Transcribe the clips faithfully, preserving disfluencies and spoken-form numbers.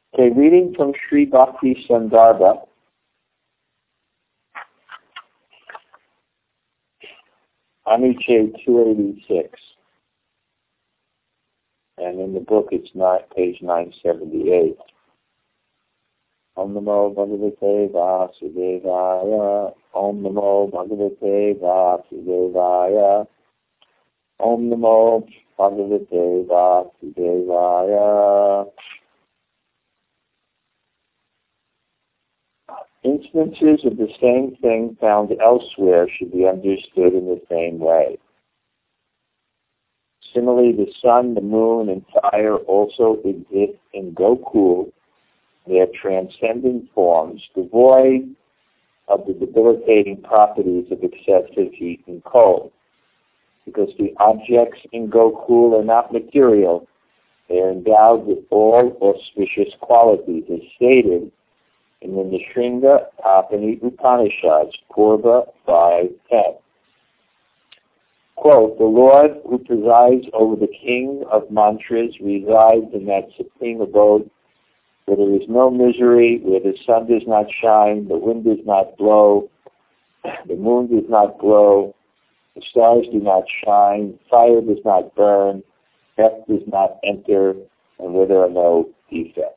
Okay, reading from Sri Bhakti Sandarbha. Anuchad two eighty-six. And in the book it's not page nine seventy-eight. Om Namo Bhagavate Vasudevaya. Om Namo Bhagavate Vasudevaya. Om Namo Bhagavate Vasudevaya. Instances of the same thing found elsewhere should be understood in the same way. Similarly, the sun, the moon, and fire also exist in Gokul. They are transcendent forms, devoid of the debilitating properties of excessive heat and cold. Because the objects in Gokul are not material, they are endowed with all auspicious qualities, as stated in the Nishringa Tapani Upanishads, Purva five ten. Quote, the Lord who presides over the king of mantras resides in that supreme abode where there is no misery, where the sun does not shine, the wind does not blow, the moon does not glow, the stars do not shine, fire does not burn, death does not enter, and where there are no defects.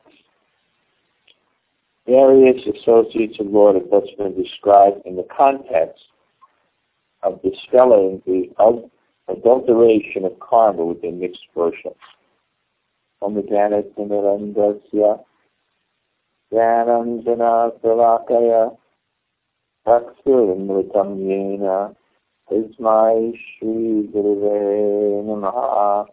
Various associates of Lord have thus been described in the context of dispelling the adulteration of karma within mixed worship. Omidana Tinarandasya Yanam Jana Salakaya Aksurimritam Yena Ismai Shri Guruve Namaha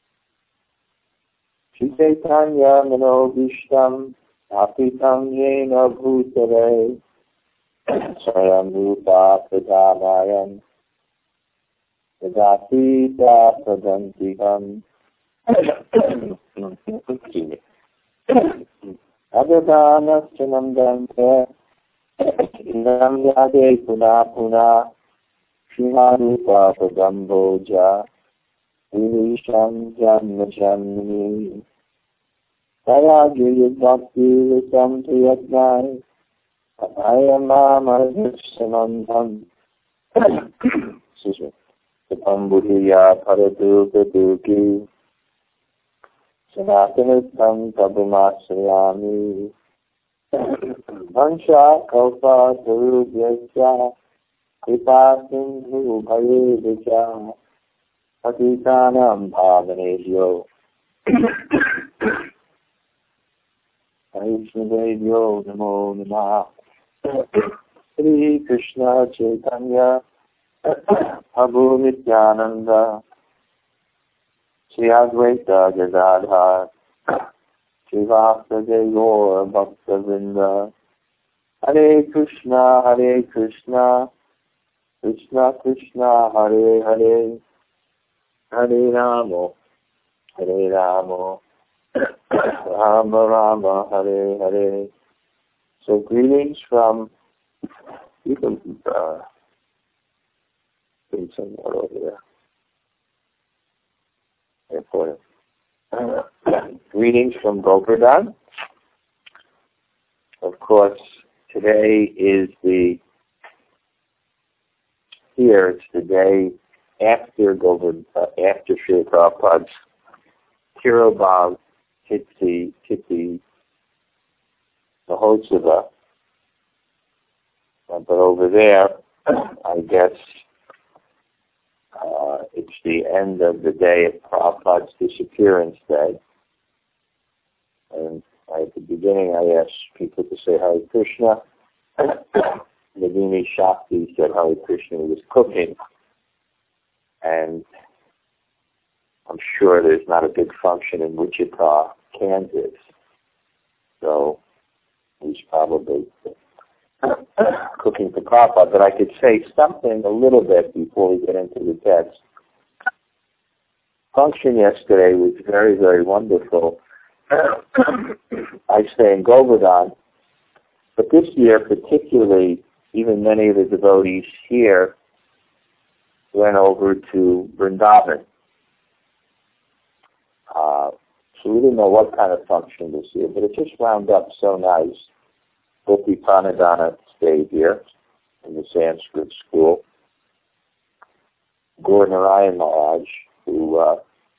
Chaitanya Manobishtam Apitam Yena Bhutare Swayam Rupa Pradamayan Vedasita Pradantikam Adadana Sinamdante Inam Yade Puna Puna Shimarupa Pradamboja Vilisham Janma Janmini Sayagiri Bhakti Visam Tuyatnai Ayamama Vishamandam Excuse me. Sapambuhiya Paradu Gaduki Sanatanitam Tabumasayami Vansha Kalpa Sarubhyasya Kripa Sindhu Bhayevicha Patitanam Bhavanebhyo Vaishnavebhyo Namo Namah Sri Krishna Chaitanya Prabhu Nityananda Sri Advaita Gadadhar Srivasta Gaur Bhakta Vrinda Hare Krishna Hare Krishna Krishna Krishna Hare Hare Hare Rama Hare Rama Rama Rama Hare Hare. So greetings from, you can uh, put some more over there. Important. Uh, greetings from Govardhan. Of course, today is the, here it's the day after Govardhan, uh, after Srila Prabhupada's Tirobhav Tithi Tithi Mahotsava. Uh, but over there, I guess uh, it's the end of the day of Prabhupada's disappearance day. And at the beginning, I asked people to say Hare Krishna. Navini Shakti said Hare Krishna was cooking. And I'm sure there's not a big function in Wichita, Kansas. So he's probably cooking for Prabhupada. But I could say something a little bit before we get into the text. Function yesterday was very, very wonderful. I stay in Govardhan. But this year particularly, even many of the devotees here went over to Vrindavan. Uh, So we didn't know what kind of function was here, but it just wound up so nice. Gopi Pranadhana stayed here in the Sanskrit school. Gaur Narayan Maharaj, who uh,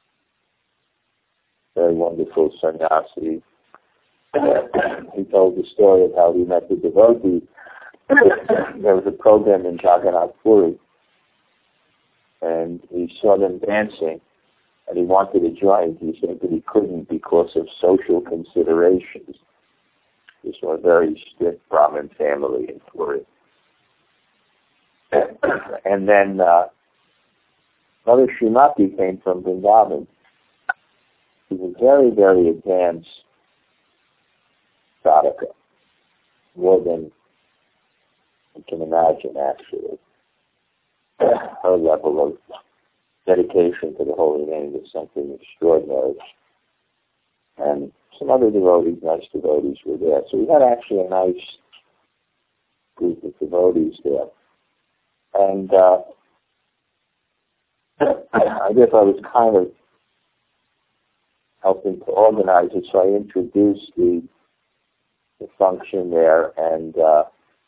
very wonderful sannyasi, he told the story of how he met the devotee. There was a program in Jagannath Puri, and he saw them dancing, and he wanted to join. He said that he couldn't because of social considerations. This was a very strict Brahmin family in Puri. And then uh, Mother Srimati came from Vrindavan. She was very, very advanced sadhaka, more than you can imagine, actually. Her level of dedication to the holy name was something extraordinary. And some other devotees, nice devotees, were there. So we had actually a nice group of devotees there. And uh, I guess I was kind of helping to organize it, so I introduced the, the function there, and uh,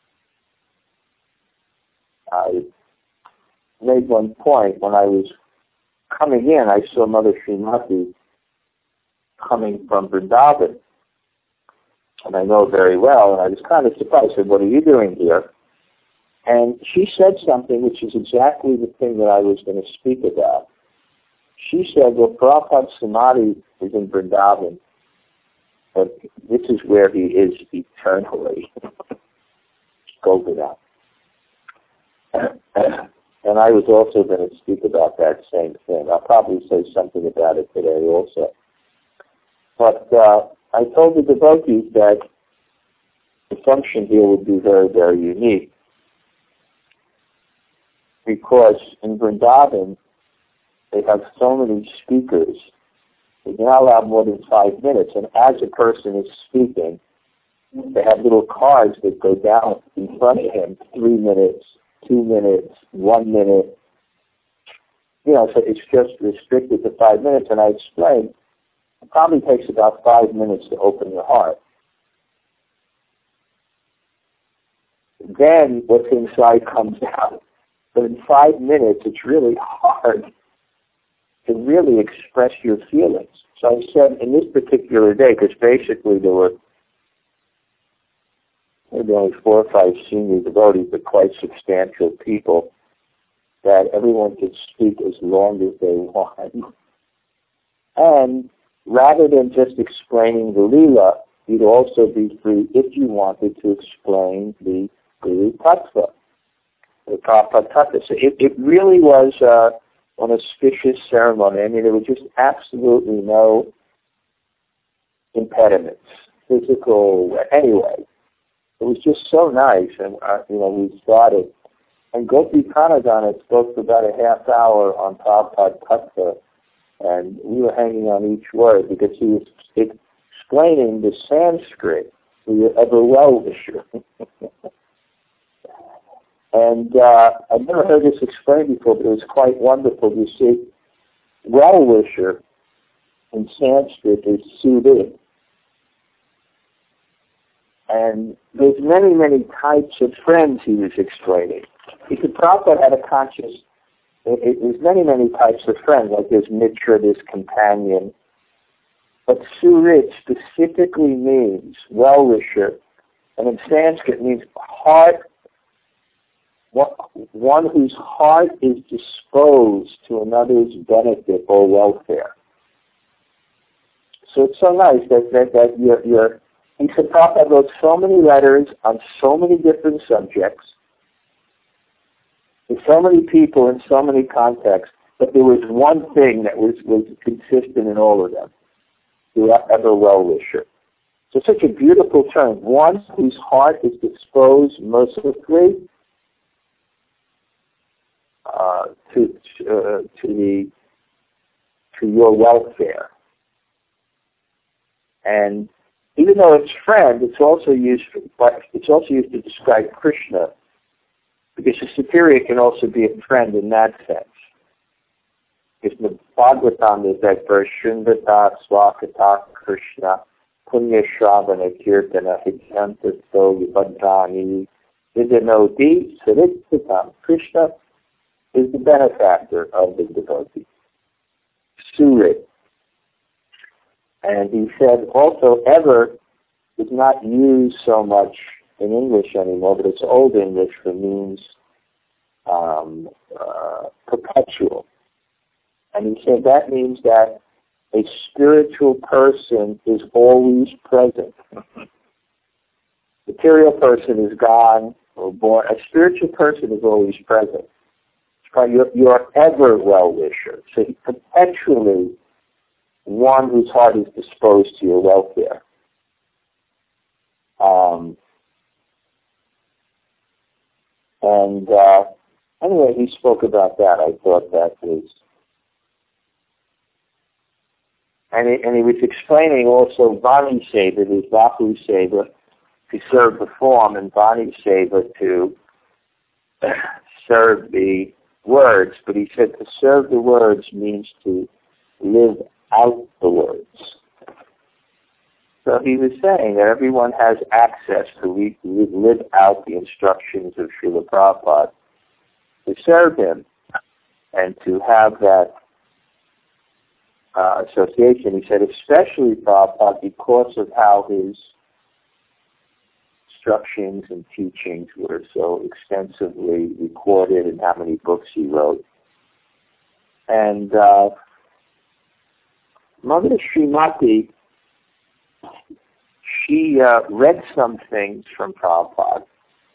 I made one point. When I was coming in, I saw Mother Srimati coming from Vrindavan, and I know very well, and I was kind of surprised. I said, "What are you doing here?" And she said something which is exactly the thing that I was going to speak about. She said, well, Prabhupada Samadhi is in Vrindavan, but this is where he is eternally. Govardhan. And I was also going to speak about that same thing. I'll probably say something about it today also. But uh, I told the devotees that the function here would be very, very unique, because in Vrindavan, they have so many speakers. They can not allow more than five minutes. And as a person is speaking, they have little cards that go down in front of him, three minutes, two minutes, one minute. You know, so it's just restricted to five minutes. And I explained, it probably takes about five minutes to open your heart. Then what's inside comes out. But in five minutes, it's really hard to really express your feelings. So I said, in this particular day, because basically there were maybe only four or five senior devotees, but quite substantial people, that everyone could speak as long as they want. And rather than just explaining the Leela, you'd also be free, if you wanted, to explain the Guru Tattva, the Prabhupada Tattva. So it, it really was uh, an auspicious ceremony. I mean, there was just absolutely no impediments, physical, anyway. It was just so nice, and uh, you know, we started. And Gopi Pranadhana spoke for about a half hour on Prabhupada Tattva, and we were hanging on each word because he was explaining the Sanskrit to the ever well-wisher. And uh, I've never heard this explained before, but it was quite wonderful to see. Well-wisher in Sanskrit is Sudhi. And there's many, many types of friends he was explaining. He could probably have a conscious, it, it, there's many, many types of friends, like there's Mitra, there's companion. But Surit specifically means well-wisher, and in Sanskrit means heart, one whose heart is disposed to another's benefit or welfare. So it's so nice that, that, that you're, you're he said, Prabhupada wrote so many letters on so many different subjects, with so many people in so many contexts, but there was one thing that was, was consistent in all of them, the ever well-wisher. So it's such a beautiful term, one whose heart is disposed mercifully uh, to uh, to the to your welfare. And even though it's friend, it's also used for, but it's also used to describe Krishna, because a superior can also be a friend in that sense. Krishna Bhagavatam, there's that verse, Shundata Swakata Krishna Punya Shravana Kirtana Hichantasto Yubadhani Vidanodi Sarittatam. Krishna is the benefactor of the devotee. Surit. And he said also, ever is not used so much in English anymore, but it's Old English for means um, uh, perpetual. And he said that means that a spiritual person is always present. Material person is gone or born. A spiritual person is always present. You're, you're ever well-wisher. So he perpetually one whose heart is disposed to your welfare. Um, and uh, anyway, he spoke about that. I thought that was... And he, and he was explaining also Vani Seva, his Vahu Seva, to serve the form, and Vani Seva to serve the words. But he said to serve the words means to live out the words. So he was saying that everyone has access to live, live out the instructions of Srila Prabhupada, to serve him, and to have that Uh, association. He said, especially Prabhupada, because of how his instructions and teachings were so extensively recorded and how many books he wrote. And uh, Mother Srimati, she uh, read some things from Prabhupada,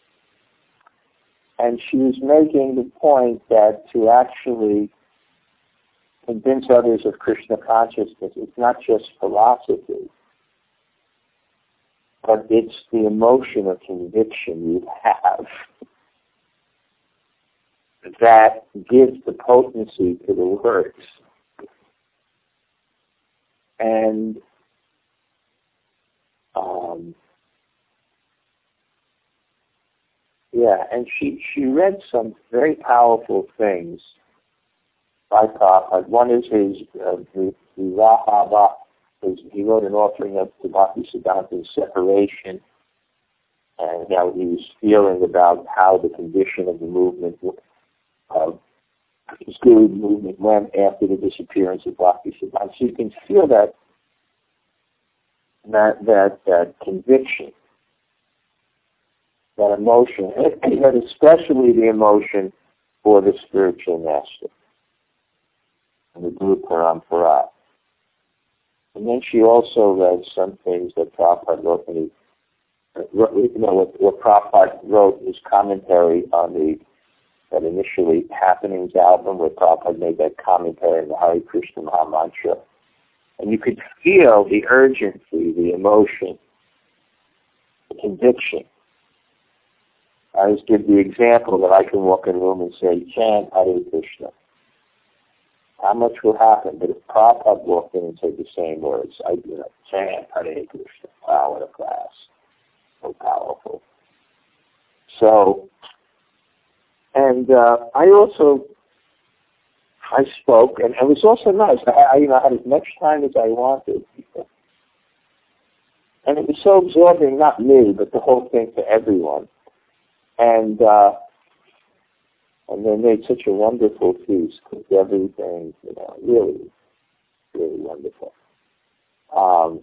and she was making the point that to actually convince others of Krishna consciousness, it's not just philosophy, but it's the emotion of conviction you have that gives the potency to the words. And um, yeah, and she, she read some very powerful things by Prabhupada. One is his uh, the, the Rahava. His, he wrote an offering of to Bhakti Siddhanta's separation, and how he was feeling about how the condition of the movement, of his Guru movement, went after the disappearance of Bhakti Siddhanta. So you can feel that that that, that conviction, that emotion, but especially the emotion for the spiritual master, the Guru Parampara. And then she also read some things that Prabhupada wrote, and he, you know, what, what Prabhupada wrote, his commentary on the that initially Happenings album, where Prabhupada made that commentary on the Hare Krishna Maha Mantra. And you could feel the urgency, the emotion, the conviction. I just give the example that I can walk in a room and say, chant Hare Krishna. How much will happen? But if Prabhupada walked in and said the same words, I'd be like, chant Hare Krishna. Wow, what a class. So powerful. So, and uh, I also, I spoke, and it was also nice. I, I, you know, I had as much time as I wanted. And it was so absorbing, not me, but the whole thing for everyone. And, uh, And they made such a wonderful feast, cooked everything, you know, really, really wonderful. Um,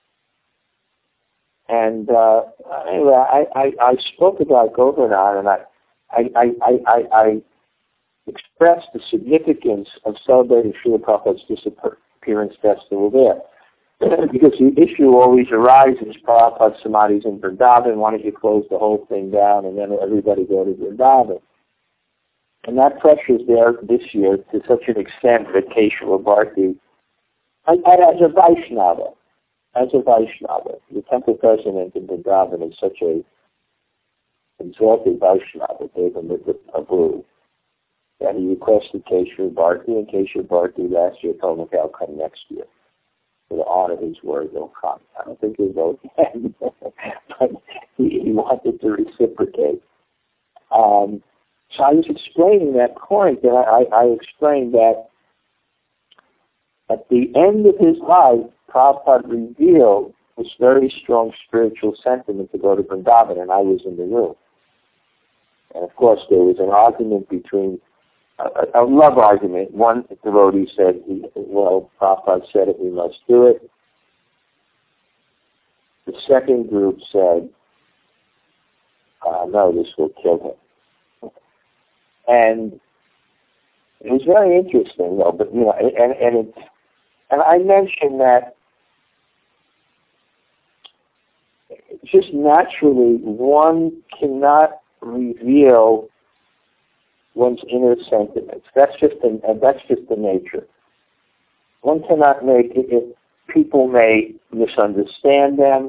and uh, anyway, I, I, I spoke about Govardhan, and I, I, I, I, I expressed the significance of celebrating Srila Prabhupada's disappearance festival there. Because the issue always arises, Prabhupada Samadhi's in Vrindavan, why don't you close the whole thing down and then everybody go to Vrindavan? And that pressure is there this year to such an extent that Keshava Bharti, as a Vaishnava, as a Vaishnava, the temple president in Vrindavan is such a exalted Vaishnava, Devamrita Prabhu, that he requested Keshava Bharti, and Keshava Bharti last year told him, okay, I'll come next year. For the honor his word, he'll come. I don't think he'll go again, but he, he wanted to reciprocate. Um, So I was explaining that point, and I, I explained that At the end of his life, Prabhupada revealed this very strong spiritual sentiment to go to Vrindavan, and I was in the room. And of course, there was an argument between, a, a love argument. One devotee said, he, well, Prabhupada said it, we must do it. The second group said, uh, no, this will kill him. And it was very interesting, though, but, you know, and, and, it, and I mentioned that just naturally, one cannot reveal one's inner sentiments. That's just the, that's just the nature. One cannot make it, it. People may misunderstand them.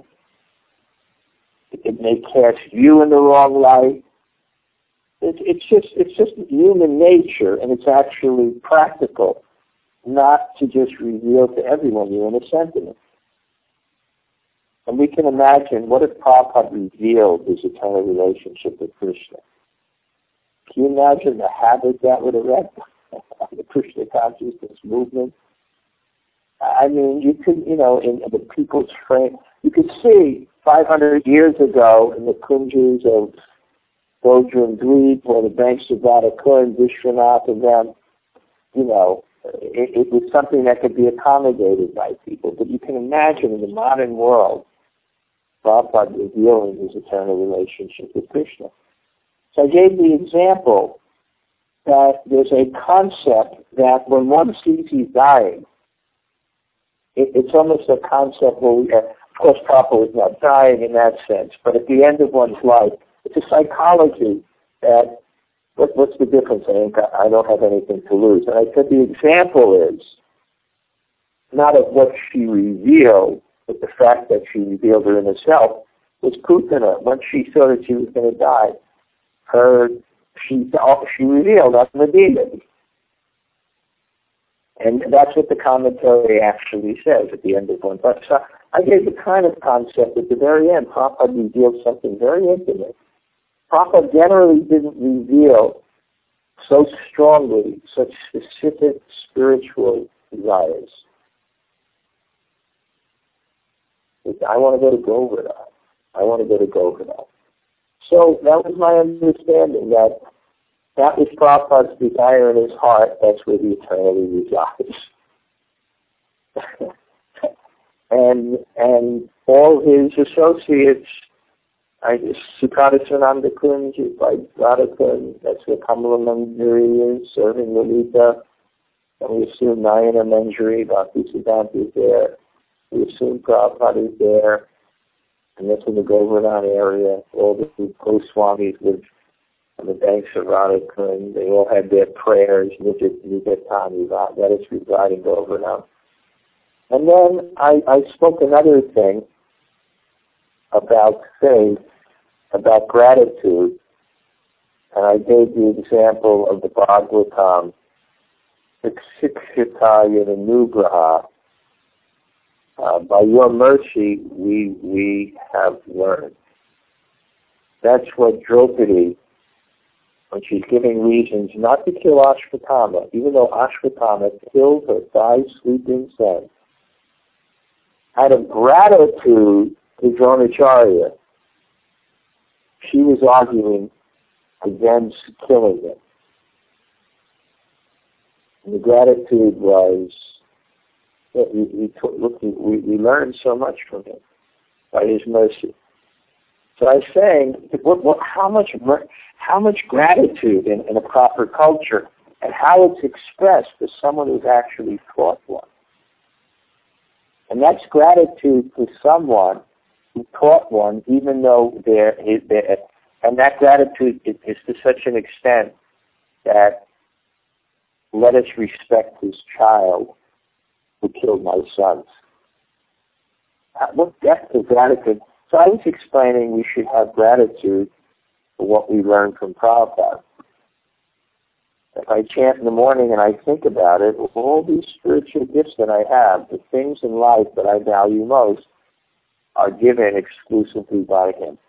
It may cast you in the wrong light. It, it's just it's just human nature, and it's actually practical not to just reveal to everyone your inner sentiments. And we can imagine, what if Prabhupada revealed his eternal relationship with Krishna? Can you imagine the havoc that would erect on the Krishna consciousness movement? I mean, you could, you know, in, in the people's frame, you could see five hundred years ago in the kunjas of Bodrum Dweep or the banks of Radhakund, Vishwanath and them, you know, it, it was something that could be accommodated by people. But you can imagine in the modern world, Prabhupada revealing his eternal relationship with Krishna. So I gave the example that there's a concept that when one sees he's dying, it, it's almost a concept where we, uh, of course Prabhupada was not dying in that sense, but at the end of one's life, it's a psychology that, what, what's the difference? I think I, I don't have anything to lose. And I said the example is not of what she revealed, but the fact that she revealed her inner self was Putana. When she saw that she was going to die, her she she revealed that's Medina. And that's what the commentary actually says at the end of one. But so I gave the kind of concept at the very end. Prabhupada revealed something very intimate. Prabhupada generally didn't reveal so strongly such specific spiritual desires. I want to go to Govardhan. I want to go to Govardhan. So that was my understanding, that that was Prabhupada's desire in his heart. That's where he eternally resides. and and all his associates, I Sukata Sananda Kunj, like Radhakund, that's where Kamala Manjari is, serving Lalita. And we assume Nayana Manjari, Bhakti Siddhanta is there. We assume Prabhupada is there. And that's in the Govardhan area. All the Goswamis live on the banks of Radhakund. They all had their prayers, Nityatani, that is residing Govardhan. And then I, I spoke another thing about faith, about gratitude, and I gave the example of the Bhagavatam, Sikshitaya Nugraha. Uh, by your mercy, we we have learned. That's what Draupadi, when she's giving reasons not to kill Ashwatthama, even though Ashwatthama killed her five sleeping sons, out of gratitude to Dronacharya, she was arguing against killing him. And the gratitude was, we, we, look, we, we learned so much from him by his mercy. So I was saying, what, what, how much how much gratitude in, in a proper culture, and how it's expressed to someone who's actually taught one. And that's gratitude to someone who taught one, even though they're, they're and that gratitude is, is to such an extent that let us respect his child who killed my sons. What depth of gratitude. So I was explaining we should have gratitude for what we learned from Prabhupada. If I chant in the morning and I think about it, all these spiritual gifts that I have, the things in life that I value most, are given exclusively by him.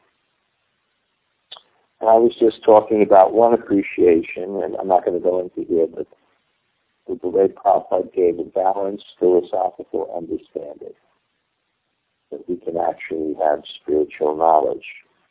And I was just talking about one appreciation, and I'm not going to go into here, but that the way Prabhupada gave a balanced philosophical understanding, that we can actually have spiritual knowledge.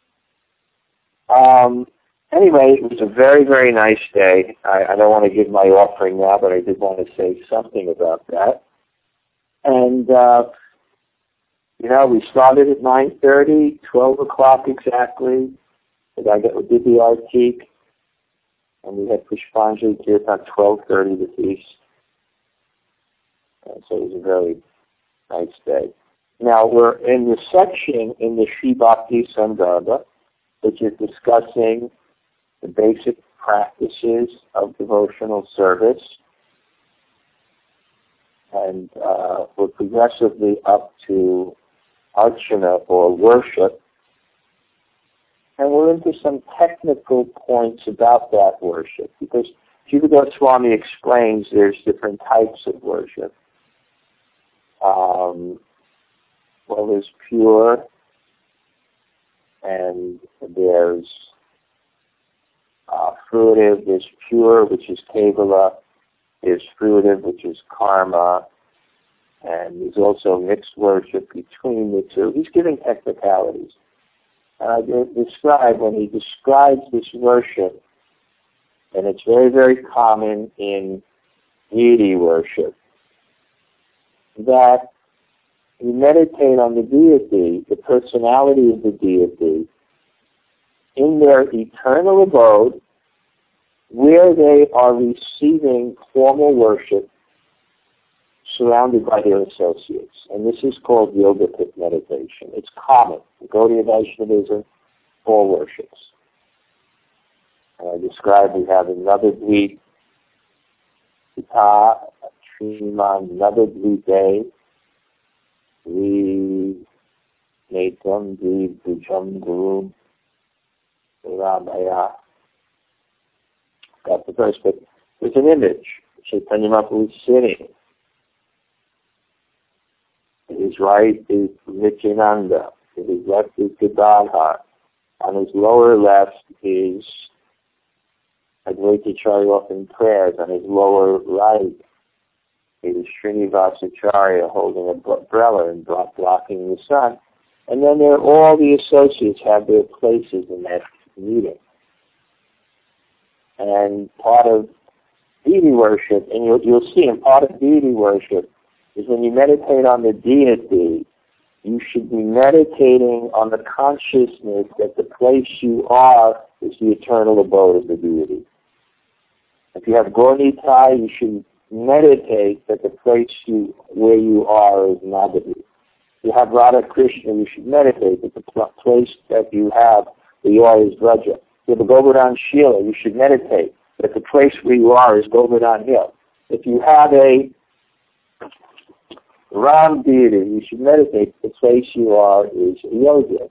Um, anyway, it was a very, very nice day. I, I don't want to give my offering now, but I did want to say something about that. And, uh, you know, we started at nine thirty, twelve o'clock exactly. And I got, we did the Artik, and we had Pushpanjali here at twelve thirty the feast. And so it was a very nice day. Now, we're in the section in the Sri Bhakti Sandarbha, which is discussing the basic practices of devotional service. And uh, we're progressively up to Archana, or worship. And we're into some technical points about that worship, because Jiva Goswami explains there's different types of worship. Um, well, there's pure, and there's uh, fruitive, there's pure, which is Kevala, there's fruitive, which is karma, and there's also mixed worship between the two. He's giving technicalities. And I describe, when he describes this worship, and it's very, very common in deity worship, that you meditate on the deity, the personality of the deity, in their eternal abode, where they are receiving formal worship, surrounded by their associates. And this is called yogic meditation. It's common. Gaudiya Vaishnavism, all worships. And I describe we have another dweep, Pita, Sriman, another dweep, we Netam Dweep Bujam Guru Ramaya. Got the verse, but there's an image. Chaitanya Mahaprabhu is sitting. To his right is Nityananda. To his left is Gadadhar. On his lower left is Advaitacharya offering prayers. On his lower right is Srinivasacharya holding an umbrella and blocking the sun. And then there, all the associates have their places in that meeting. And part of deity worship, and you'll, you'll see, and part of deity worship is when you meditate on the deity, you should be meditating on the consciousness that the place you are is the eternal abode of the deity. If you have Gaur-Nitai, you should meditate that the place you where you are is Navadvip. If you have Radha Krishna, you should meditate that the pl- place that you have where you are is Vraja. If you have a Govardhan Shila, you should meditate that the place where you are is Govardhan Hill. If you have a Ram deity, you should meditate the place you are is Yoga.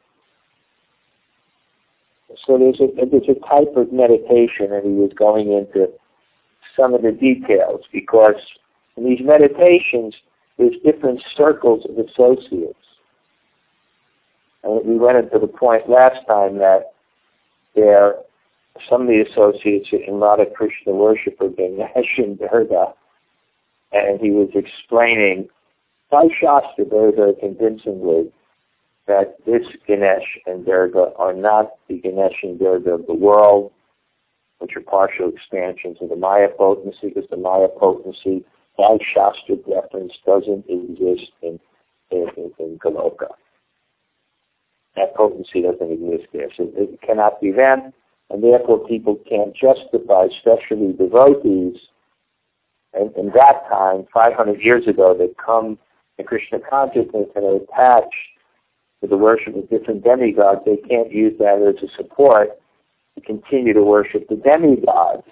So there's a, there's a type of meditation, and he was going into some of the details, because in these meditations, there's different circles of associates. And we went into the point last time that there, some of the associates in Radha Krishna worship are Ganesh and Durga, and he was explaining by Shastra very, very convincingly that this Ganesh and Durga are not the Ganesh and Durga of the world, which are partial expansions of the Maya potency, because the Maya potency, by Shastra reference, doesn't exist in, in, in, in Goloka. That potency doesn't exist there. So it cannot be them, and therefore people can't justify, especially devotees, and in that time, five hundred years ago, that come in Krishna consciousness and are attached to the worship of different demigods. They can't use that as a support to continue to worship the demigods.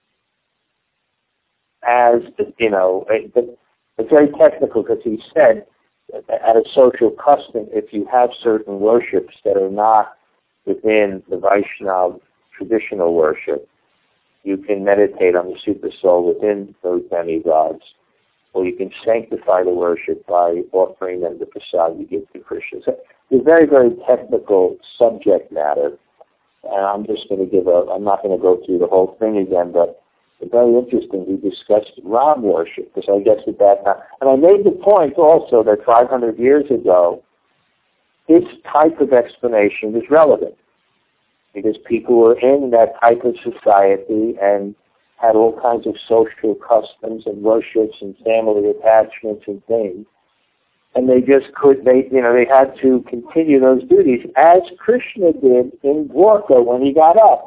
As, you know, it, it's very technical, because he said, at a social custom, if you have certain worships that are not within the Vaishnava traditional worship, you can meditate on the super soul within those demigods, or you can sanctify the worship by offering them the prasad you give to Krishna. So it's a very, very technical subject matter, and I'm just going to give a, I'm not going to go through the whole thing again, but very interesting. We discussed Ram worship, because I guess at that time, and I made the point also that five hundred years ago, this type of explanation was relevant, because people were in that type of society and had all kinds of social customs and worships and family attachments and things. And they just could, they, you know, they had to continue those duties, as Krishna did in Dwarka when he got up.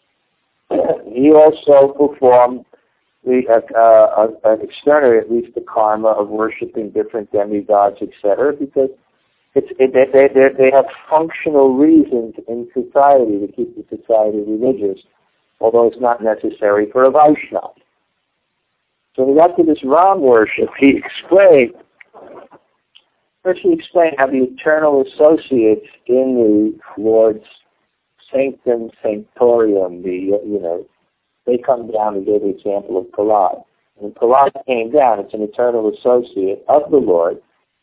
He also performed the, uh, uh, uh, externally, at least the karma of worshiping different demigods, et cetera, because it's, it, they, they, they have functional reasons in society to keep the society religious, although it's not necessary for a Vaishnava. So when we got to this Ram worship, he explained, first he explained how the eternal associates in the Lord's sanctum sanctorium, the, you know, they come down and gave the example of Prahlad. When Prahlad came down, it's an eternal associate of the Lord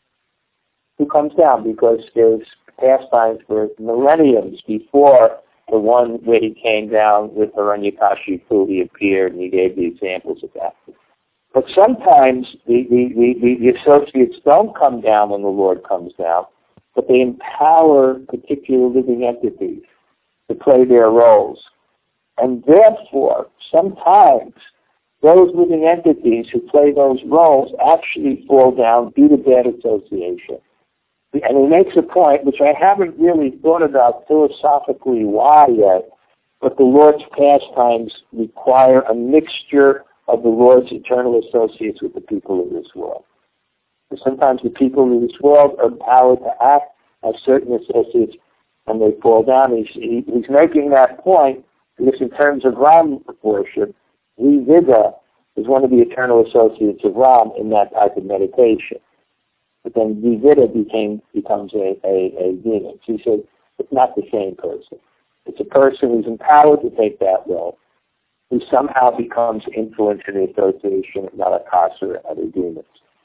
who comes down, because there's pastimes for millenniums before the one where he came down with Hiranyakashipu, he appeared and he gave the examples of that. But sometimes the, the, the, the associates don't come down when the Lord comes down, but they empower particular living entities to play their roles. And therefore, sometimes those living entities who play those roles actually fall down due to bad association. And he makes a point, which I haven't really thought about philosophically why yet, but the Lord's pastimes require a mixture of the Lord's eternal associates with the people of this world. And sometimes the people of this world are empowered to act as certain associates, and they fall down. He's, he, he's making that point because in terms of Ram worship, Vivida is one of the eternal associates of Ram in that type of meditation. But then Vivida became, becomes a, a, a demon. So he said it's not the same person. It's a person who's empowered to take that role, who somehow becomes influenced in the association of Narakasura and other demons.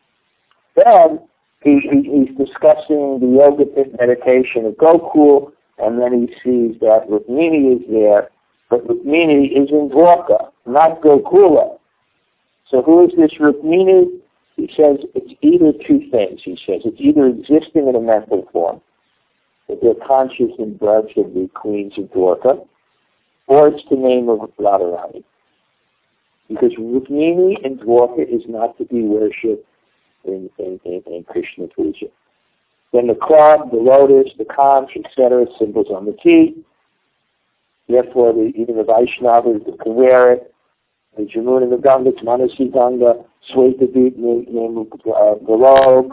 Then he, he, he's discussing the yogic meditation of Gokul, and then he sees that Rukmini is there, but Rukmini is in Dwarka, not Gokula. So who is this Rukmini? He says it's either two things. He says it's either existing in a mental form, that they're conscious and blood should be queens of Dwarka, or it's the name of Radharani. Because Rukmini in Dwarka is not to be worshipped in, in, in, in Krishna Puja. Then the club, the lotus, the conch, et cetera, symbols on the key. Therefore, the, even the Vaishnavas can wear it. The Jamuna, the Ganga, Manasi Ganga, Sweta Deep, name of uh, Golok,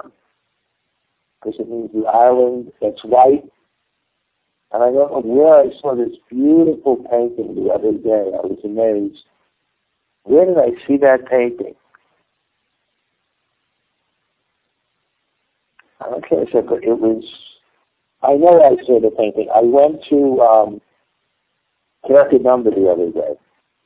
because it means the island that's white. And I don't know where I saw this beautiful painting the other day. I was amazed. Where did I see that painting? Okay, so it was, I know I saw the painting. I went to um, Karkadamba the other day.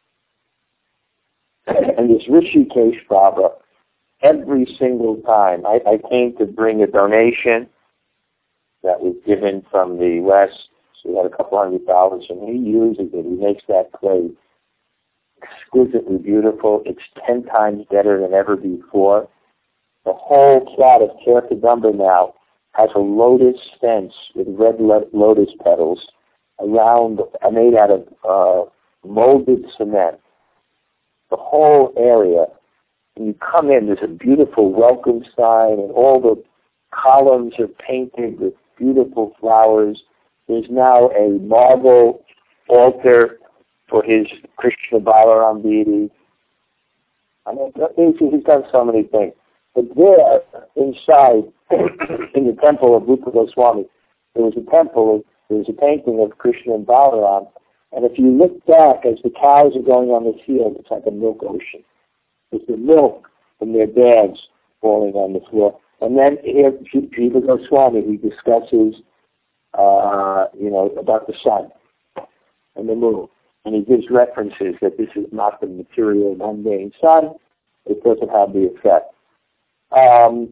And this Rishikesh Baba, every single time, I, I came to bring a donation that was given from the West. So he had a couple hundred dollars, and he uses it. He makes that clay exquisitely beautiful. It's ten times better than ever before. The whole plot of Karkadamba now has a lotus fence with red lotus petals around, made out of uh, molded cement. The whole area, when you come in, there's a beautiful welcome sign, and all the columns are painted with beautiful flowers. There's now a marble altar for his Krishna Balaram deity. I mean, he's done so many things. But there, inside, in the temple of Rupa Goswami, there was a temple, there was a painting of Krishna and Balaram. And if you look back as the cows are going on the field, it's like a milk ocean. There's the milk from their bags falling on the floor. And then here, Jiva Goswami, he discusses, uh, you know, about the sun and the moon. And he gives references that this is not the material, mundane sun. It doesn't have the effect. Um,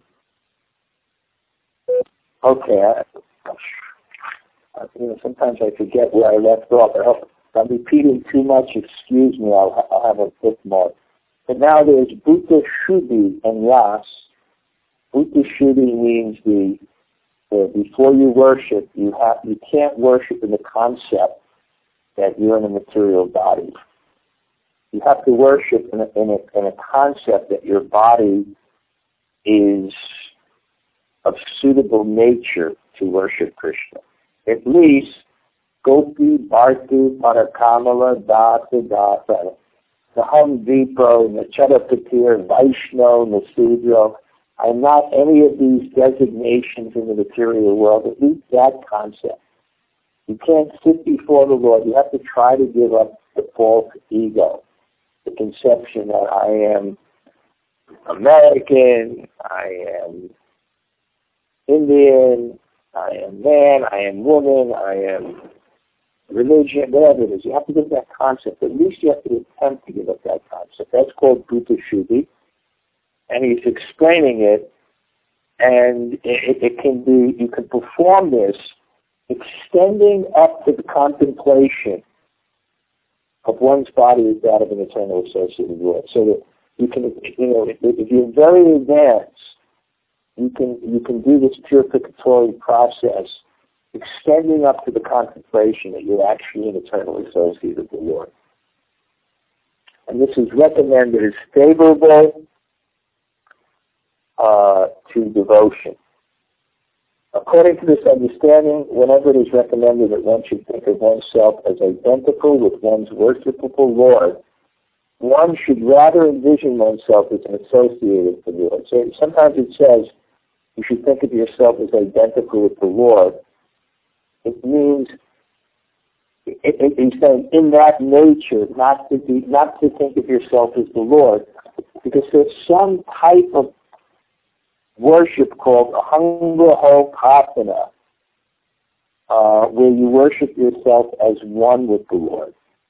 okay. I, you know, sometimes I forget where I left off. I hope, If I'm repeating too much, excuse me, I'll, I'll have a bookmark. But now there's Bhuta Shuddhi and Ras. Bhuta Shuddhi means the, the before you worship, you have you can't worship in the concept that you're in a material body. You have to worship in a, in a, in a concept that your body is of suitable nature to worship Krishna. At least Gopi, Bharti, Parakamala, Data, Data, Naham Vipo, Nachadapatir, Vaishno, Nasudro. I'm not any of these designations in the material world, at least that concept. You can't sit before the Lord. You have to try to give up the false ego, the conception that I am American, I am Indian, I am man, I am woman, I am religion, whatever it is. You have to give up that concept. At least you have to attempt to give up that concept. That's called Bhuta Shuddhi. And he's explaining it, and it, it can be, you can perform this extending up to the contemplation of one's body as that of an eternal associated Lord. So that you can, you know, if, if you're very advanced, you can you can do this purificatory process, extending up to the contemplation that you're actually an eternal associate of the Lord. And this is recommended as favorable uh, to devotion. According to this understanding, whenever it is recommended that one should think of oneself as identical with one's worshipable Lord, one should rather envision oneself as an associate of the Lord. So sometimes it says you should think of yourself as identical with the Lord. It means it, it, it's saying in that nature, not to be, not to think of yourself as the Lord, because there's some type of worship called Ahangraho Kapana, uh, where you worship yourself as one with the Lord.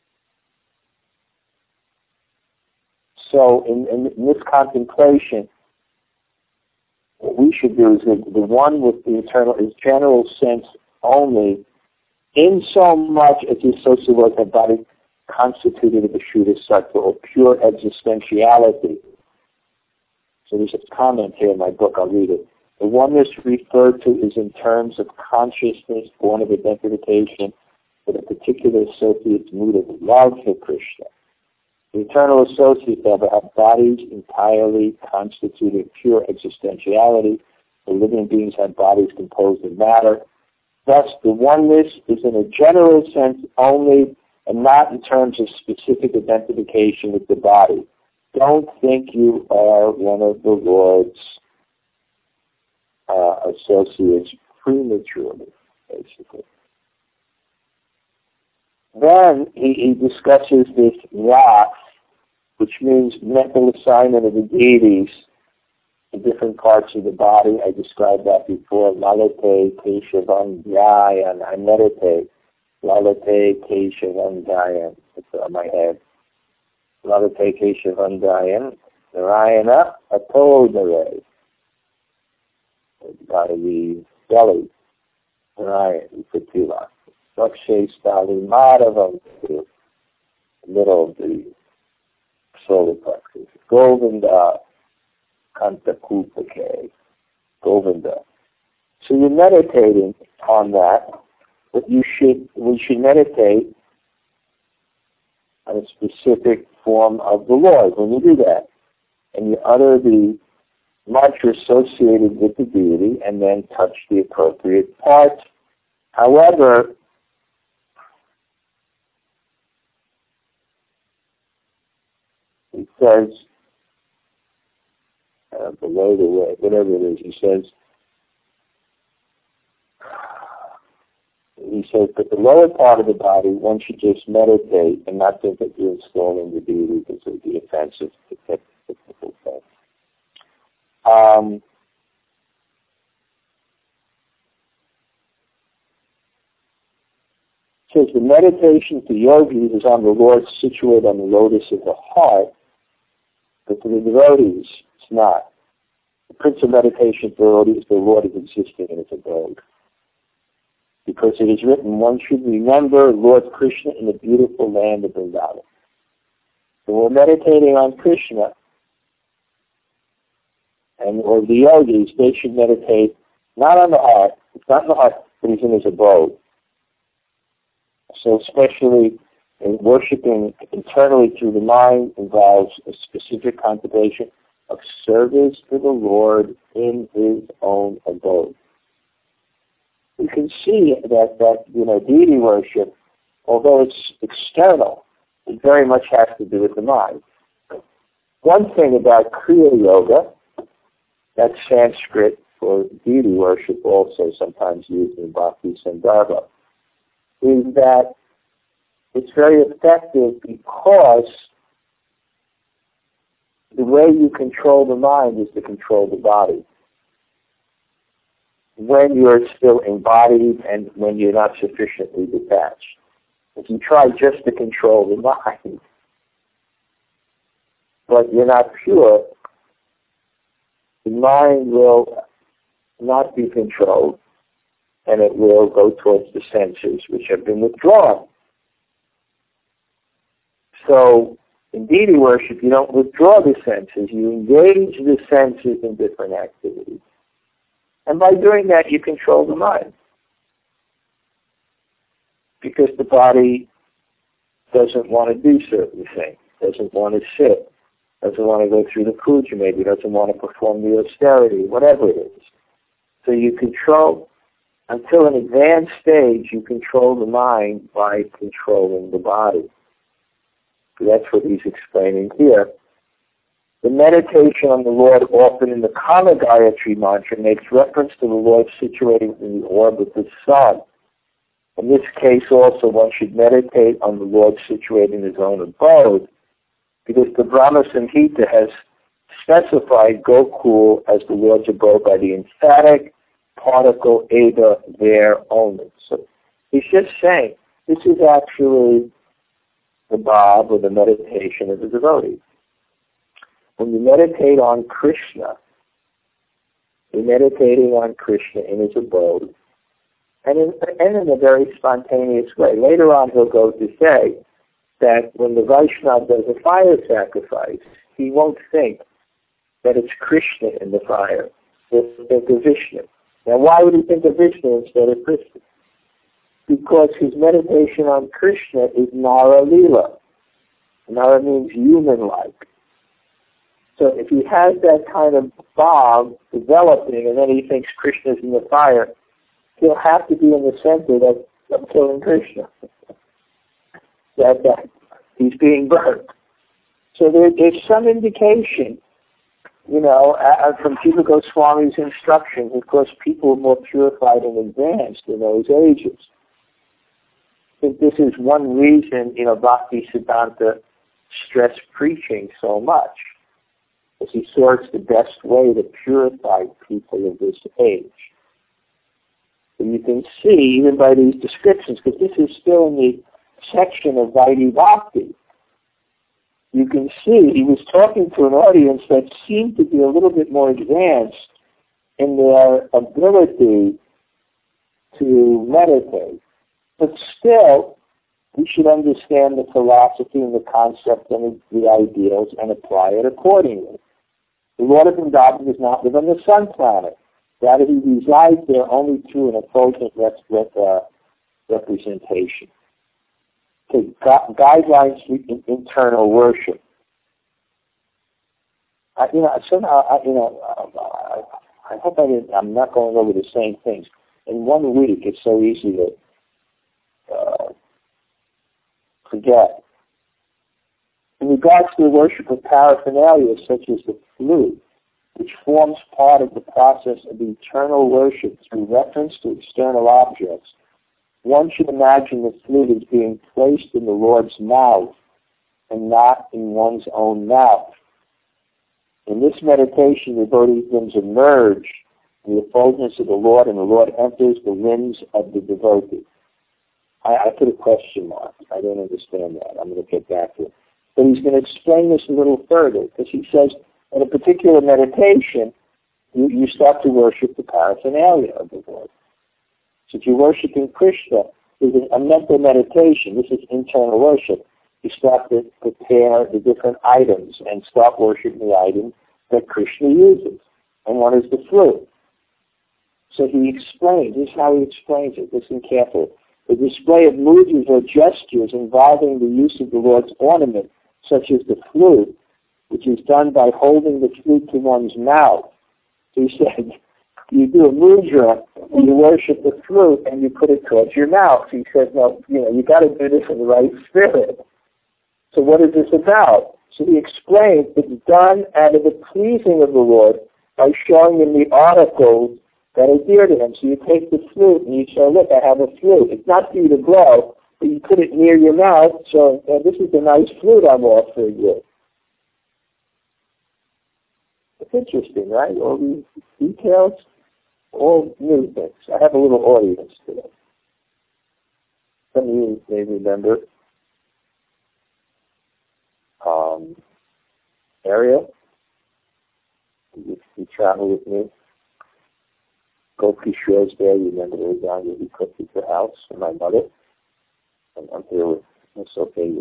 So in, in, in this contemplation, what we should do is the, the one with the eternal is general sense only, in so much as the associated with the body constituted of the Shuddha Sattva, or pure existentiality. So there's a comment here in my book, I'll read it. The oneness referred to is in terms of consciousness born of identification with a particular associate's mood of love for Krishna. The eternal associates have, have bodies entirely constituted of pure existentiality. The living beings have bodies composed of matter. Thus, the oneness is in a general sense only, and not in terms of specific identification with the body. Don't think you are one of the Lord's uh, associates prematurely, basically. Then he, he discusses this wrath, which means mental assignment of the deities in different parts of the body. I described that before. Lalate, Keshavandayan, and I meditate. Lalate, Keshavandayan. It's on my head. Lalate, Keshavandayan. Narayana, Atodare. By the belly. Narayana, Patila. Lakshay Stali Madhavam, the middle of the solar plexus. Govinda Kantakupake. Govinda. So you're meditating on that, but you should we should meditate on a specific form of the Lord when you do that. And you utter the mantra associated with the deity and then touch the appropriate parts. However, he says, uh, below the way, whatever it is, he says, he says that the lower part of the body, one should just meditate and not think that you're installing the deity because it would be offensive to technical things. Um, says the meditation to yogis is on the Lord situated on the lotus of the heart, but for the devotees, it's not. The principal meditation for devotees, the Lord is existing in its abode. because it is written, one should remember Lord Krishna in the beautiful land of Vrindavan. So we're meditating on Krishna, and or the yogis, they should meditate not on the heart, it's not in the heart, but he's in his abode. So especially in worshiping internally through the mind involves a specific contemplation of service to the Lord in his own abode. You can see that, that you know, deity worship, although it's external, it very much has to do with the mind. One thing about Kriya Yoga, that's Sanskrit for deity worship, also sometimes used in Bhakti Sandarbha, is that it's very effective because the way you control the mind is to control the body. When you're still embodied and when you're not sufficiently detached. If you try just to control the mind, but you're not pure, the mind will not be controlled, and it will go towards the senses, which have been withdrawn. So, in deity worship, you don't withdraw the senses, you engage the senses in different activities. And by doing that, you control the mind. Because the body doesn't want to do certain things, doesn't want to sit, doesn't want to go through the puja, maybe doesn't want to perform the austerity, whatever it is. So you control, until an advanced stage, you control the mind by controlling the body. So that's what he's explaining here. The meditation on the Lord, often in the Kama Gayatri mantra, makes reference to the Lord situated in the orb of the sun. In this case also, one should meditate on the Lord situated in his own abode, because the Brahma Samhita has specified Gokul as the Lord's abode by the emphatic particle eva there only. So he's just saying, this is actually the bhav or the meditation of the devotee. When you meditate on Krishna, you're meditating on Krishna in his abode, and in, and in a very spontaneous way. Later on he'll go to say that when the Vaishnava does a fire sacrifice, he won't think that it's Krishna in the fire. He'll think of Vishnu. Now why would he think of Vishnu instead of Krishna? Because his meditation on Krishna is Nara Lila. Nara means human-like. So if he has that kind of bhav developing and then he thinks Krishna's in the fire, he'll have to be in the center of, of killing Krishna. that, that he's being burnt. So there, there's some indication, you know, uh, from Jiva Goswami's instructions. Of course, people were more purified and advanced in those ages. I think this is one reason, you know, Bhakti Siddhanta stressed preaching so much, because he saw it's the best way to purify people of this age. And you can see, even by these descriptions, because this is still in the section of Vaidhi Bhakti, you can see he was talking to an audience that seemed to be a little bit more advanced in their ability to meditate. But still, we should understand the philosophy and the concept and the ideals and apply it accordingly. The Lord of Vrindavan does not live on the sun planet. Rather, he resides there only through an effulgent rep- rep- uh, representation. Okay, gu- guidelines for in- internal worship. I, you know, somehow, I, you know, I, I hope I didn't, I'm not going over the same things. In one week, it's so easy to uh, forget. In regards to the worship of paraphernalia, such as the flute, which forms part of the process of eternal worship through reference to external objects, one should imagine the flute as being placed in the Lord's mouth and not in one's own mouth. In this meditation, the devotee limbs emerge in the effulgence of the Lord, and the Lord enters the limbs of the devotee. I, I put a question mark. I don't understand that. I'm going to get back to it. But he's going to explain this a little further, because he says, in a particular meditation, you, you start to worship the paraphernalia of the Lord. So if you're worshiping Krishna, this is a mental meditation. This is internal worship. You start to prepare the different items and start worshiping the items that Krishna uses. And one is the flute. So he explains, this is how he explains it. Listen carefully. The display of mudras or gestures involving the use of the Lord's ornament, such as the flute, which is done by holding the flute to one's mouth. So he said, you do a mudra, you worship the flute, and you put it towards your mouth. He said, no, you know, you got to do this in the right spirit. So what is this about? So he explained it's done out of the pleasing of the Lord by showing him the articles that are dear to him. So you take the flute and you say, look, I have a flute. It's not for you to blow, but you put it near your mouth, so uh, this is a nice flute I'm offering you. It's interesting, right? All these details, all new things. I have a little audience today. Some of you may remember um, Ariel. You, you travel with me. Gopi Shores there, you remember there was down where we cooked at the house for my mother. And I'm here with Miss Ophelia.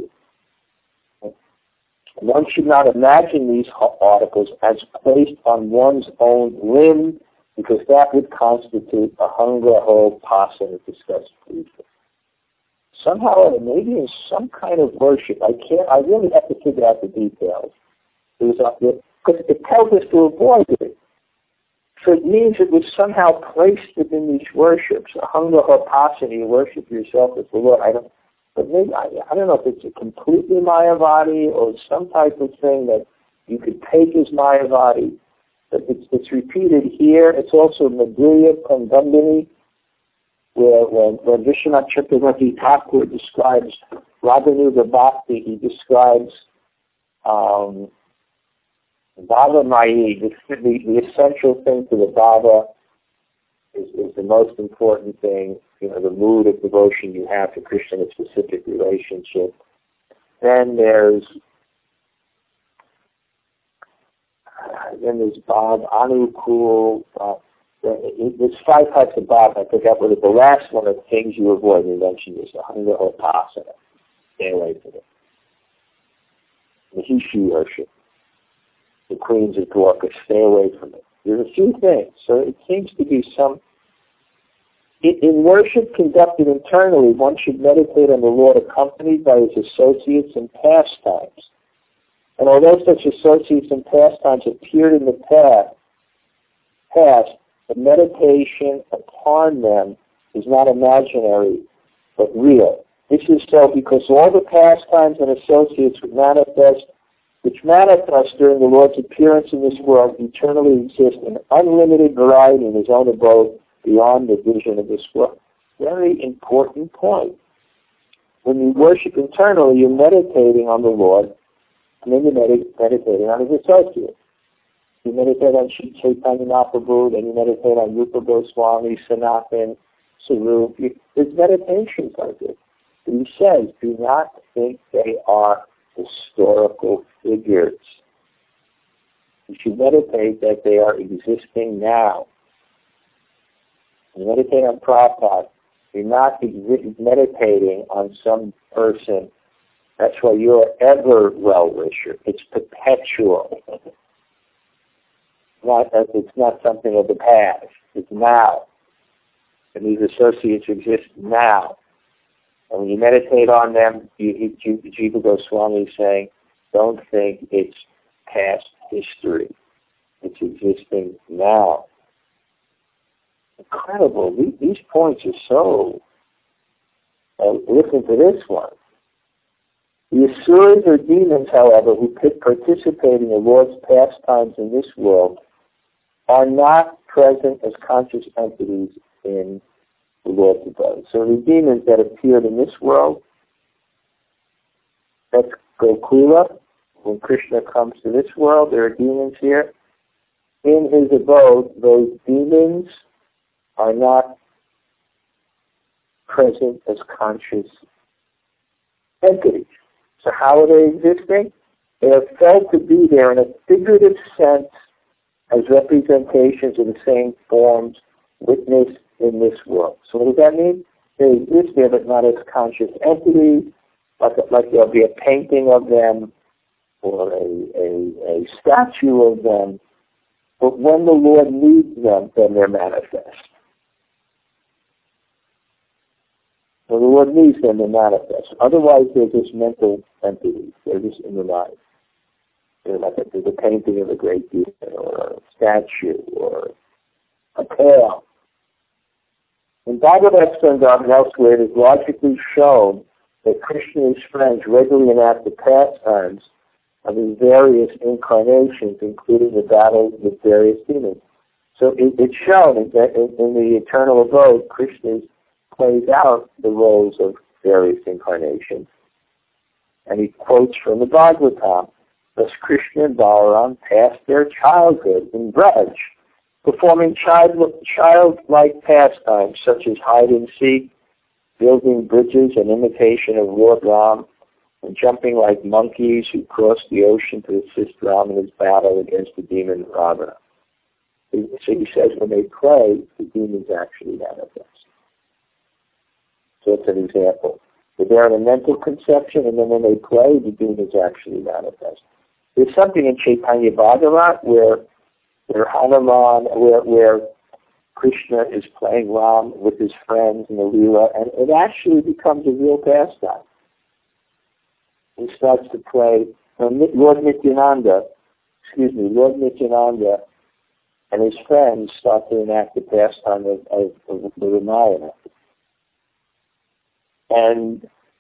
One should not imagine these articles as placed on one's own limb, because that would constitute a hangraho pasana discussed briefly. Somehow or other, maybe in some kind of worship, I can't, I really have to figure out the details. Because it tells us to avoid it. So it means it was somehow placed within these worships. A hangraho pasana, you worship yourself as the Lord. I don't, but maybe, I, I don't know if it's a completely Mayavadi or some type of thing that you could take as Mayavadi. But it's, it's repeated here. It's also Madhurya Kandambini, where when, when Vishwanath Chakravarti Thakur describes Raganuga Bhakti, he describes um, Bhava Mayi, the, the, the essential thing to the Bhava is, is the most important thing, you know, the mood of devotion you have to Krishna in a specific relationship. Then there's then there's Bhav Anukul. Uh, there's five types of Bhav. I forgot what the last one of the things you avoid. You mentioned is the hangraho pasana. Stay away from it. The Hishu worship. The Queens of Dwarka, stay away from it. There's a few things. So it seems to be some... In, in worship conducted internally, one should meditate on the Lord accompanied by his associates and pastimes. And although such associates and pastimes appeared in the past, past, the meditation upon them is not imaginary, but real. This is so because all the pastimes and associates would manifest which manifest during the Lord's appearance in this world eternally exist in unlimited variety in his own abode beyond the vision of this world. Very important point. When you worship internally, you're meditating on the Lord, and then you're med- meditating on his associates. You meditate on Sri Chaitanya Mahaprabhu, then you meditate on Rupa Goswami, Sanatan, Sarup. There's meditations like this. He says, do not think they are historical figures. You should meditate that they are existing now. You meditate on Prabhupada. You're not ex- meditating on some person. That's why you're ever well-wisher. It's perpetual. Not, it's not something of the past. It's now. And these associates exist now. And when you meditate on them, you, you, Jiva Goswami is saying, don't think it's past history. It's existing now. Incredible. These, these points are so... Uh, listen to this one. The asuras or demons, however, who participate in the Lord's pastimes in this world are not present as conscious entities in the Lord's abode. So the demons that appeared in this world, that's Gokula. When Krishna comes to this world, there are demons here. In his abode, those demons are not present as conscious entities. So how are they existing? They are felt to be there in a figurative sense as representations of the same forms witnessed in this world. So what does that mean? They exist there, but not as conscious entities, like, like there'll be a painting of them or a, a, a statue of them. But when the Lord needs them, then they're manifest. When the Lord needs them, they're manifest. Otherwise, they're just mental entities. They're just in the mind. They're like a, there's a painting of a great demon or a statue or a tale. In Bhagavad Gita and elsewhere, it is logically shown that Krishna and his friends regularly enact the pastimes of his various incarnations, including the battle with various demons. So it, it's shown that in, in the eternal abode, Krishna plays out the roles of various incarnations. And he quotes from the Bhagavatam, thus Krishna and Balaram passed their childhood in Braj, performing child, childlike pastimes such as hide and seek, building bridges in imitation of Lord Ram, and jumping like monkeys who crossed the ocean to assist Ram in his battle against the demon Ravana. So he says when they play, the demons actually manifest. So it's an example. So they're in a mental conception, and then when they play, the demons actually manifest. There's something in Chaitanya Bhagavat where where Hanuman, where where Krishna is playing Ram with his friends in the Leela, and it actually becomes a real pastime. He starts to play, uh, Lord Nityananda, excuse me, Lord Nityananda and his friends start to enact the pastime of, of, of the Ramayana. And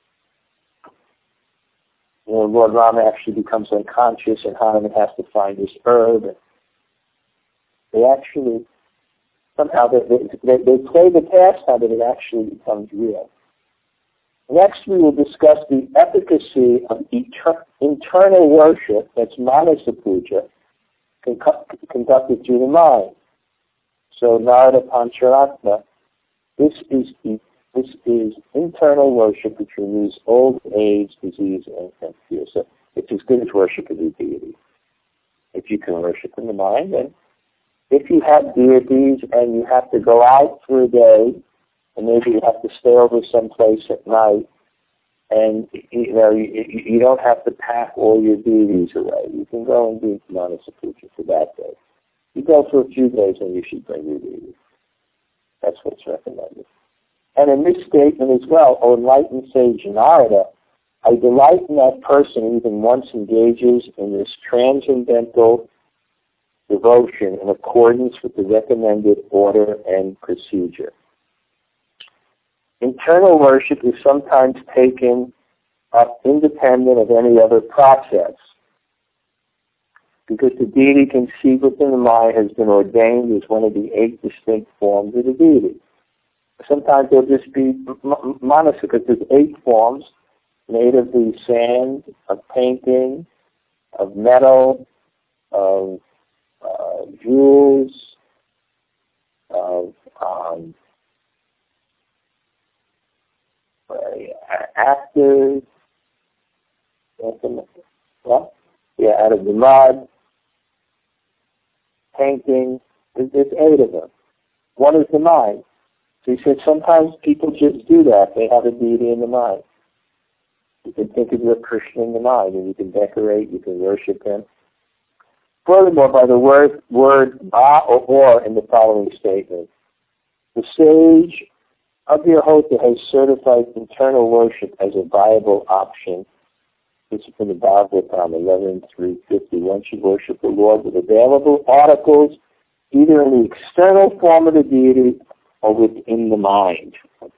you know, Lord Rama actually becomes unconscious, and Hanuman has to find his herb. They actually, somehow, they, they, they play the pastime, but it actually becomes real. Next, we will discuss the efficacy of eter- internal worship, that's Manasa Puja, con- conducted through the mind. So, Narada Pancharatma, this is the This is internal worship which removes old age, disease, and fear. So it's as good as worship of the deity. If you can worship in the mind, and if you have deities and you have to go out for a day, and maybe you have to stay over someplace at night, and you know you, you don't have to pack all your deities away. You can go and do Manasa Puja for that day. You go for a few days, and you should bring your deities. That's what's recommended. And in this statement as well, O enlightened sage Narada, I delight in that person who even once engages in this transcendental devotion in accordance with the recommended order and procedure. Internal worship is sometimes taken up independent of any other process, because the deity conceived within the mind has been ordained as one of the eight distinct forms of the deity. Sometimes there'll just be manasa, because there's eight forms made of the sand, of painting, of metal, of uh, jewels, of um, uh, actors, well, yeah, out of the mud, painting. There's, there's eight of them. One is the mind. So he said sometimes people just do that. They have a deity in the mind. You can think of your Krishna in the mind, and you can decorate, you can worship him. Furthermore, by the word, word ba or or in the following statement, the sage of Abhirahota has certified internal worship as a viable option. This is from the Bhagavatam eleven three fifty. One should worship the Lord with available articles, either in the external form of the deity or within the mind.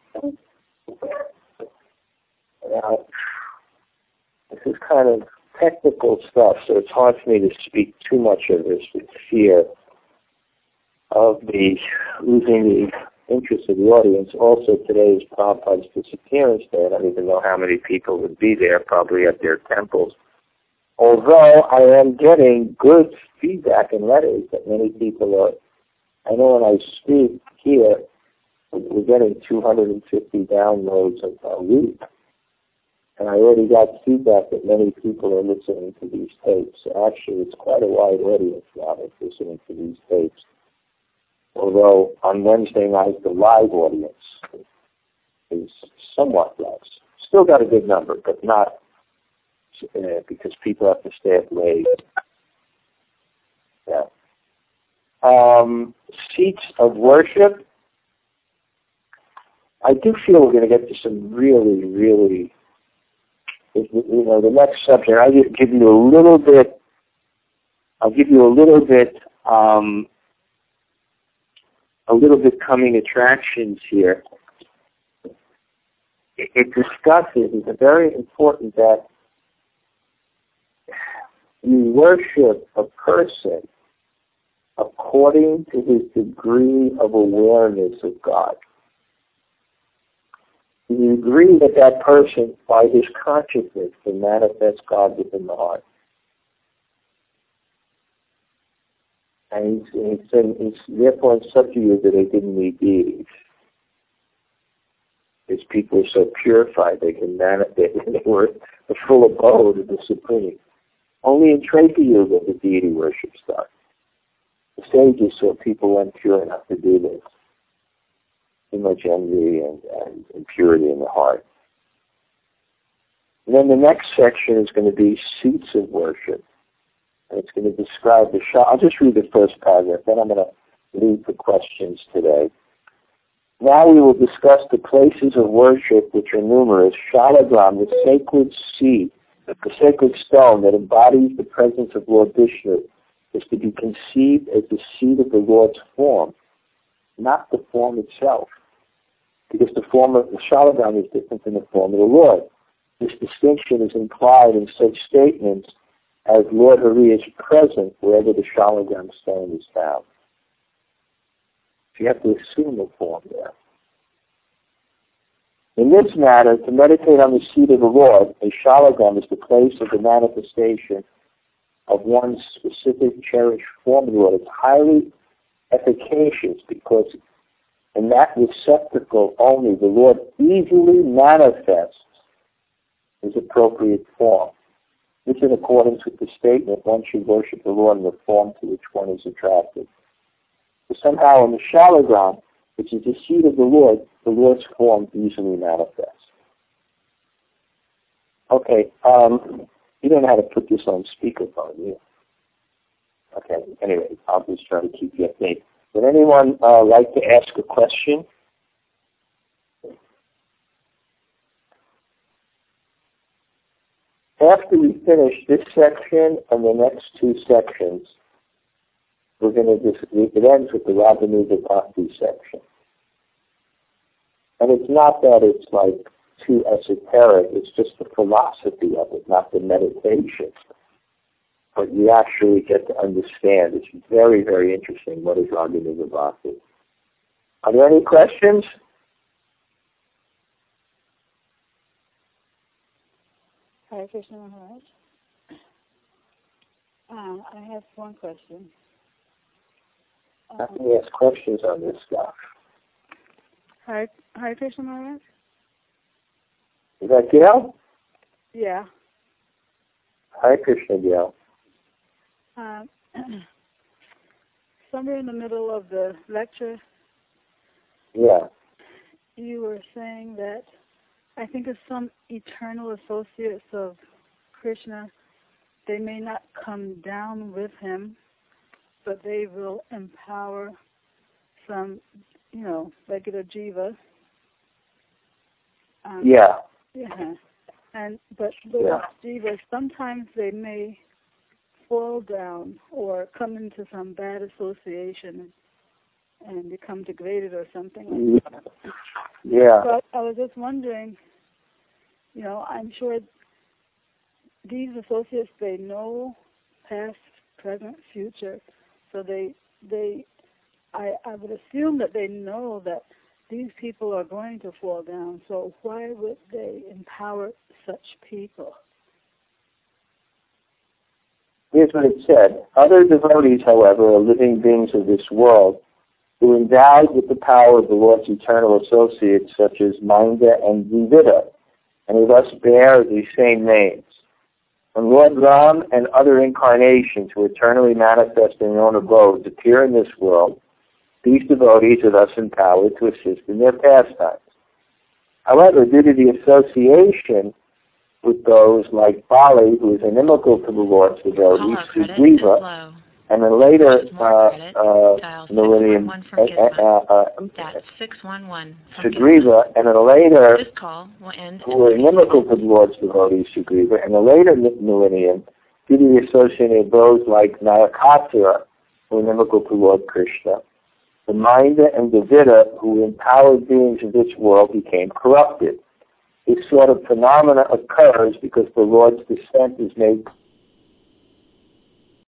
Now, this is kind of technical stuff, so it's hard for me to speak too much of this with fear of the losing the interest of the audience. Also, today is Prabhupada's disappearance day. I don't even know how many people would be there, probably at their temples. Although I am getting good feedback and letters that many people are, I know when I speak here, we're getting two hundred fifty downloads a week. And I already got feedback that many people are listening to these tapes. So actually, it's quite a wide audience now that's listening to these tapes. although on Wednesday night the live audience is somewhat less. Still got a good number, but not uh, because people have to stay up late. Yeah. Um, seats of worship. I do feel we're going to get to some really, really, you know, the next subject. I'll give you a little bit. I'll give you a little bit. Um, a little bit coming attractions here. It, it discusses. It's very important that you worship a person according to his degree of awareness of God. You agree that that person, by his consciousness, can manifest God within the heart. And he's, he's, he's therefore in such a way that they didn't need deities. His people are so purified they can manifest, they were the full abode of the Supreme. Only in Treta Yuga the deity worship started. The sages saw people weren't pure enough to do this. Too much envy and, and impurity in the heart. And then the next section is going to be seats of worship. And it's going to describe the shah. I'll just read the first paragraph, then I'm going to leave for questions today. Now we will discuss the places of worship, which are numerous. Shalagram, the sacred seat, the sacred stone that embodies the presence of Lord Vishnu, is to be conceived as the seat of the Lord's form, not the form itself. Because the form of the Shalagram is different than the form of the Lord. This distinction is implied in such statements as Lord Hari is present wherever the Shalagram stone is found. So you have to assume the form there. In this matter, to meditate on the seat of the Lord, a Shalagram is the place of the manifestation of one's specific cherished form of the Lord. It's highly efficacious because in that receptacle only the Lord easily manifests his appropriate form. This is in accordance with the statement one should worship the Lord in the form to which one is attracted. But somehow in the Shalagram, which is the seat of the Lord, the Lord's form easily manifests. Okay, um, you don't know how to put this on speakerphone, do you? Okay, anyway, I'll just try to keep you updated. Would anyone uh, like to ask a question? After we finish this section and the next two sections, we're going to just, it ends with the Raganuga Bhakti section. And it's not that it's like too esoteric, it's just the philosophy of it, not the meditation. But you actually get to understand. It's very, very interesting. What is Raganuga Bhakti? Are there any questions? Hare Krishna Maharaj. Um, I have one question. Um, I can ask questions on this stuff. Hare, Hare Krishna Maharaj? Is that Gail? Yeah. Hare Krishna, Gail. Um, somewhere in the middle of the lecture, Yeah. you were saying that I think of some eternal associates of Krishna, they may not come down with him, but they will empower some, you know, regular jiva. Um, Yeah. Yeah. And but those Yeah. jivas, sometimes they may fall down or come into some bad association and become degraded or something like that. Yeah. But I was just wondering, you know, I'm sure these associates, they know past, present, future, so they, they, I, I would assume that they know that these people are going to fall down, so why would they empower such people? Here's what it said. Other devotees, however, are living beings of this world who are endowed with the power of the Lord's eternal associates, such as Minda and Vivida, and who thus bear the same names. When Lord Ram and other incarnations who eternally manifest in their own abodes appear in this world, These devotees are thus empowered to assist in their pastimes. However, due to the association with those like Bali, who is inimical to the Lord's devotees, Sugriva, and then later uh, uh, millennium, uh, uh, uh, Sugriva, and then later, who were inimical to the Lord's devotees, Sugriva, and the later millennium, due to the association of those like Nayakasura, who were inimical to Lord Krishna, the Minda and the Vidya, who empowered beings of this world, became corrupted. This sort of phenomena occurs because the Lord's descent is made